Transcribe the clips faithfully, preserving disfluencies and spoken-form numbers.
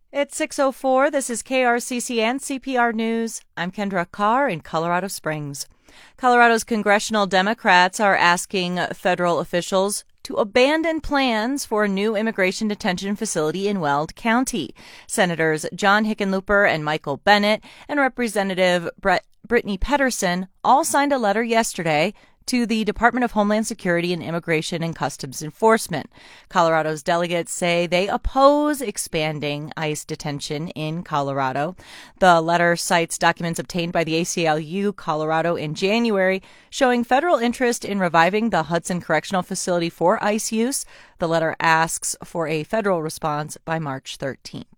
It's six oh four. This is K R C C and C P R News. I'm Kendra Carr in Colorado Springs. Colorado's congressional Democrats are asking federal officials to abandon plans for a new immigration detention facility in Weld County. Senators John Hickenlooper and Michael Bennet and Representative Brett, Brittany Pedersen all signed a letter yesterday to the Department of Homeland Security and Immigration and Customs Enforcement. Colorado's delegates say they oppose expanding ICE detention in Colorado. The letter cites documents obtained by the A C L U Colorado in January showing federal interest in reviving the Hudson Correctional Facility for ICE use. The letter asks for a federal response by March thirteenth.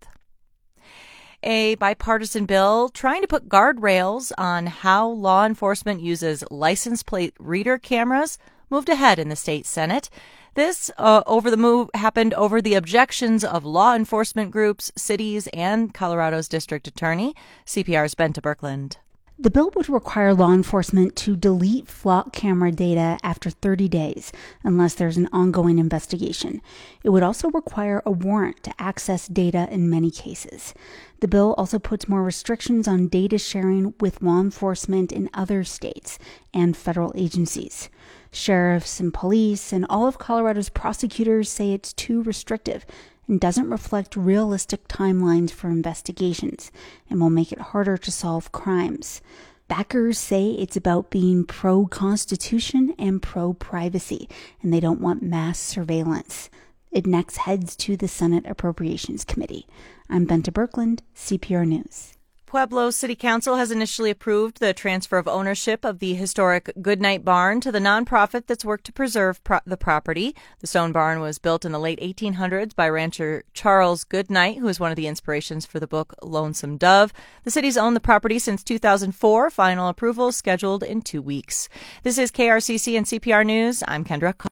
A bipartisan bill trying to put guardrails on how law enforcement uses license plate reader cameras moved ahead in the state Senate. This uh, over the move happened over the objections of law enforcement groups, cities, and Colorado's district attorney. C P R's Benta Birkeland. The bill would require law enforcement to delete flock camera data after thirty days, unless there's an ongoing investigation. It would also require a warrant to access data in many cases. The bill also puts more restrictions on data sharing with law enforcement in other states and federal agencies. Sheriffs and police and all of Colorado's prosecutors say it's too restrictive and doesn't reflect realistic timelines for investigations and will make it harder to solve crimes. Backers say it's about being pro-Constitution and pro-privacy, and they don't want mass surveillance. It next heads to the Senate Appropriations Committee. I'm Benta Birkeland, C P R News. Pueblo City Council has initially approved the transfer of ownership of the historic Goodnight Barn to the nonprofit that's worked to preserve pro- the property. The stone barn was built in the late eighteen hundreds by rancher Charles Goodnight, who is one of the inspirations for the book Lonesome Dove. The city's owned the property since two thousand four. Final approval scheduled in two weeks. This is K R C C and C P R News. I'm Kendra Carr.